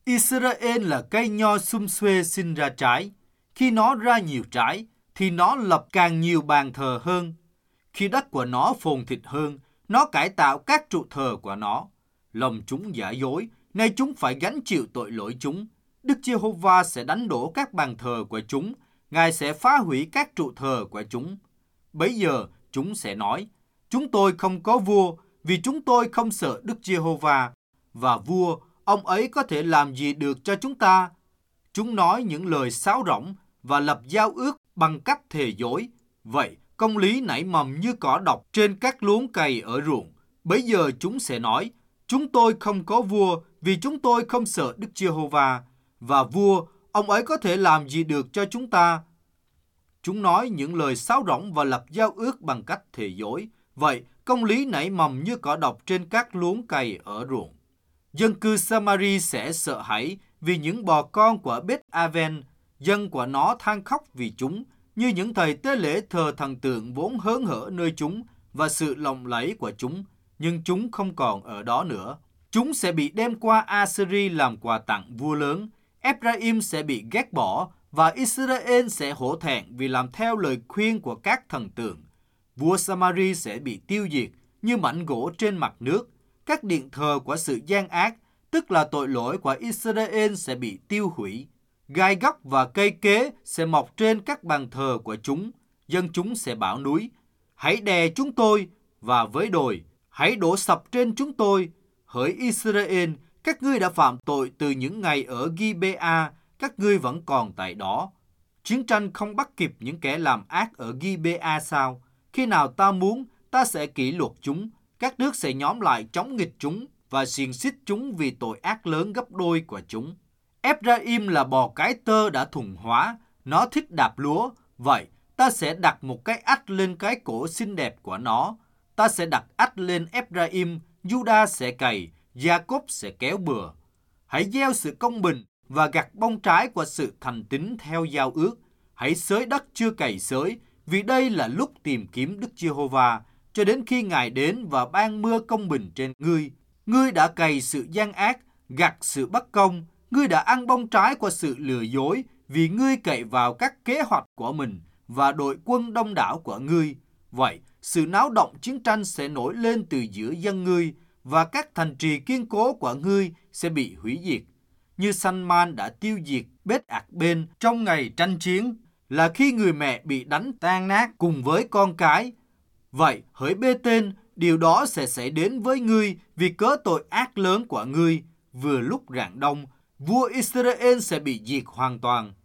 Israel là cây nho sum xuê sinh ra trái. Khi nó ra nhiều trái, thì nó lập càng nhiều bàn thờ hơn. Khi đất của nó phồn thịt hơn, nó cải tạo các trụ thờ của nó. Lòng chúng giả dối, nay chúng phải gánh chịu tội lỗi chúng. Đức Giê-hô-va sẽ đánh đổ các bàn thờ của chúng, Ngài sẽ phá hủy các trụ thờ của chúng. Bấy giờ chúng sẽ nói, chúng tôi không có vua, vì chúng tôi không sợ Đức Giê-hô-va. Và vua, ông ấy có thể làm gì được cho chúng ta? Chúng nói những lời sáo rỗng và lập giao ước bằng cách thề dối. Vậy, công lý nảy mầm như cỏ độc trên các luống cày ở ruộng. Bấy giờ chúng sẽ nói, chúng tôi không có vua, vì chúng tôi không sợ Đức Giê-hô-va. Và vua, ông ấy có thể làm gì được cho chúng ta? Chúng nói những lời sáo rỗng và lập giao ước bằng cách thề dối. Vậy, công lý nảy mầm như cỏ độc trên các luống cày ở ruộng. Dân cư Samari sẽ sợ hãi vì những bò con của Beth-aven. Dân của nó than khóc vì chúng, như những thầy tế lễ thờ thần tượng vốn hớn hở nơi chúng và sự lộng lẫy của chúng, nhưng chúng không còn ở đó nữa. Chúng sẽ bị đem qua Assyri làm quà tặng vua lớn. Ephraim sẽ bị ghét bỏ và Israel sẽ hổ thẹn vì làm theo lời khuyên của các thần tượng. Vua Samari sẽ bị tiêu diệt như mảnh gỗ trên mặt nước. Các điện thờ của sự gian ác, tức là tội lỗi của Israel sẽ bị tiêu hủy. Gai góc và cây kế sẽ mọc trên các bàn thờ của chúng. Dân chúng sẽ bảo núi, hãy đè chúng tôi, và với đồi, hãy đổ sập trên chúng tôi. Hỡi Israel, các ngươi đã phạm tội từ những ngày ở Gibea, các ngươi vẫn còn tại đó. Chiến tranh không bắt kịp những kẻ làm ác ở Gibea sao? Khi nào ta muốn, ta sẽ kỷ luật chúng. Các nước sẽ nhóm lại chống nghịch chúng và xiềng xích chúng vì tội ác lớn gấp đôi của chúng. Ephraim là bò cái tơ đã thuần hóa, nó thích đạp lúa. Vậy, ta sẽ đặt một cái ách lên cái cổ xinh đẹp của nó. Ta sẽ đặt ách lên Ephraim, Judah sẽ cày, Jacob sẽ kéo bừa. Hãy gieo sự công bình và gặt bông trái của sự thành tín theo giao ước. Hãy xới đất chưa cày xới, vì đây là lúc tìm kiếm Đức Giê-hô-va, cho đến khi Ngài đến và ban mưa công bình trên ngươi. Ngươi đã cày sự gian ác, gặt sự bất công. Ngươi đã ăn bông trái của sự lừa dối, vì ngươi cậy vào các kế hoạch của mình và đội quân đông đảo của ngươi. Vậy, sự náo động chiến tranh sẽ nổi lên từ giữa dân ngươi, và các thành trì kiên cố của ngươi sẽ bị hủy diệt. Như Sanman đã tiêu diệt Beth-ạc-bên trong ngày tranh chiến, là khi người mẹ bị đánh tan nát cùng với con cái. Vậy, hỡi Bê-tên, điều đó sẽ xảy đến với ngươi vì cớ tội ác lớn của ngươi. Vừa lúc rạng đông, vua Israel sẽ bị diệt hoàn toàn.